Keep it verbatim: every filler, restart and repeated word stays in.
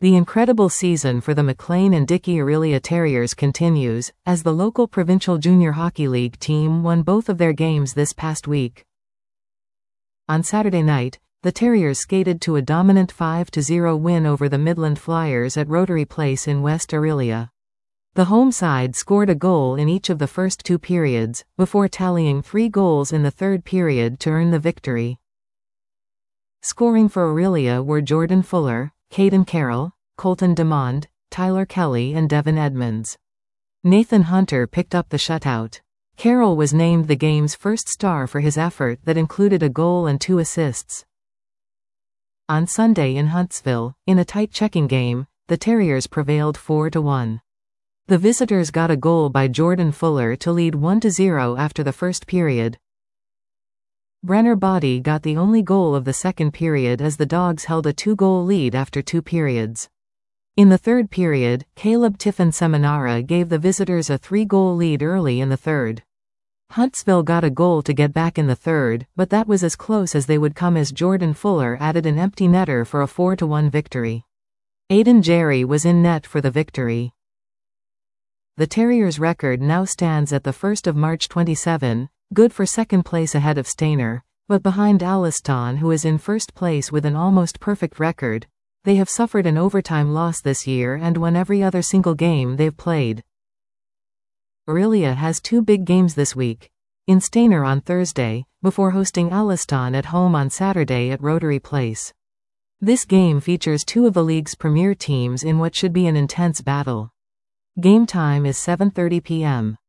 The incredible season for the McLean and Dickey Orillia Terriers continues, as the local provincial junior hockey league team won both of their games this past week. On Saturday night, the Terriers skated to a dominant five to zero win over the Midland Flyers at Rotary Place in West Orillia. The home side scored a goal in each of the first two periods, before tallying three goals in the third period to earn the victory. Scoring for Orillia were Jordan Fuller, Caden Carroll, Colton Demond, Tyler Kelly and Devin Edmonds. Nathan Hunter picked up the shutout. Carroll was named the game's first star for his effort that included a goal and two assists. On Sunday in Huntsville, in a tight checking game, the Terriers prevailed four to one. The visitors got a goal by Jordan Fuller to lead one to zero after the first period. Brenner Body got the only goal of the second period as the Dogs held a two-goal lead after two periods. In the third period, Caleb Tiffin Seminara gave the visitors a three-goal lead early in the third. Huntsville got a goal to get back in the third, but that was as close as they would come as Jordan Fuller added an empty netter for a four to one victory. Aidan Jerry was in net for the victory. The Terriers' record now stands at the first of March twenty-seven, good for second place ahead of Stayner, but behind Alliston, who is in first place with an almost perfect record. They have suffered an overtime loss this year and won every other single game they've played. Orillia has two big games this week. In Stayner on Thursday, before hosting Alliston at home on Saturday at Rotary Place. This game features two of the league's premier teams in what should be an intense battle. Game time is seven thirty p m